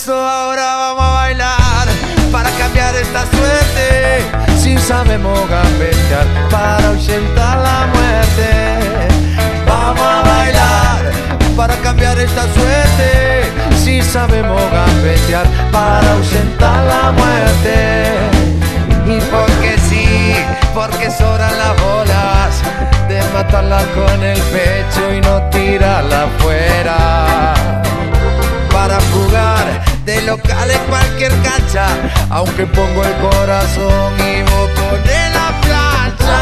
eso ahora vamos a bailar para cambiar esta suerte. Si sabemos gambetear para ahuyentar la muerte. Vamos a bailar para cambiar esta suerte. Si sabemos gambetear para ahuyentar la muerte. Y porque sí, porque sobran las bolas de matarla con el pecho y no tirarla afuera. Para jugar de local en cualquier cancha, aunque pongo el corazón y vos ponés la plancha.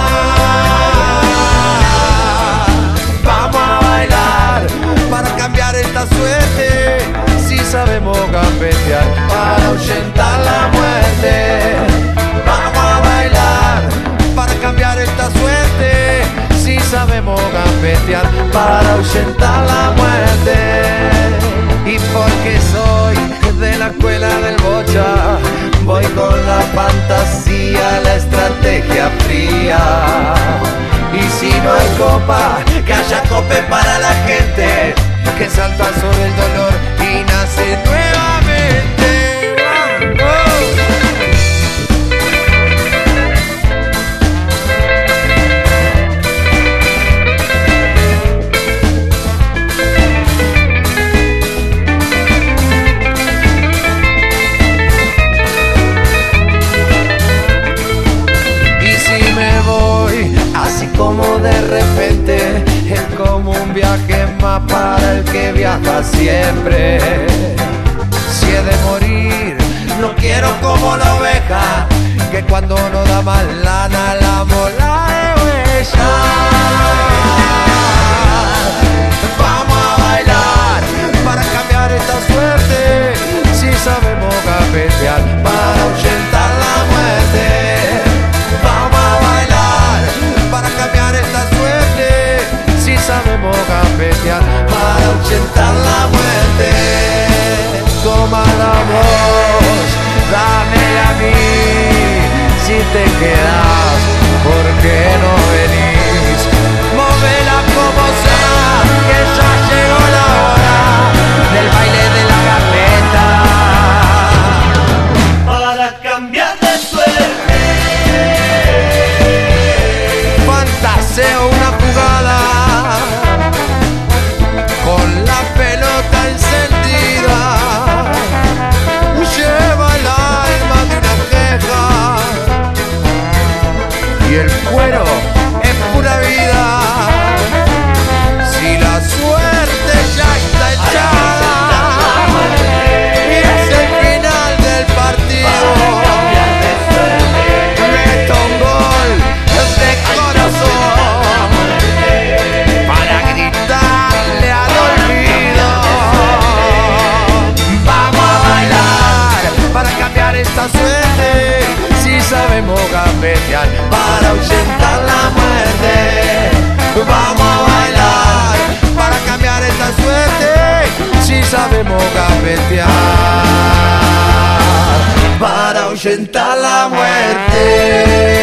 Vamos a bailar para cambiar esta suerte. Si sabemos gambetear para ahuyentar la muerte. Vamos a bailar para cambiar esta suerte. Si sabemos gambetear para ahuyentar la muerte. Y porque soy de la escuela del bocha, voy con la fantasía, la estrategia fría. Y si no hay copa, que haya cope para la gente que salta sobre el dolor y nace nuevamente. Como de repente es como un viaje más para el que viaja siempre. Si he de morir, no quiero como la oveja que cuando no da más lana la mola de huella. Vamos a bailar para cambiar esta suerte. Si sabemos gambetear para ahuyentar la muerte. Vamos a bailar para cambiar esta suerte. Si sabemos gambetear para ahuyentar la muerte. Toma la voz, dámela a mí. Si te quedas, ¿por qué no venís? Móvela como sea, que ya llegó la hora del baile de la gambeta. Para cambiar de suerte. Fantaseo una jugada con la pelota encendida. Lleva el alma de una queja y el cuero es pura vida. Si la suerte ya está echada y es el final del partido, meto un gol de corazón para gritarle al olvido. Vamos a bailar para cambiar esta suerte. Si sabemos gambetear para ahuyentar la muerte. Vamos a bailar para cambiar esta suerte. Si sabemos gambetear para ahuyentar la muerte.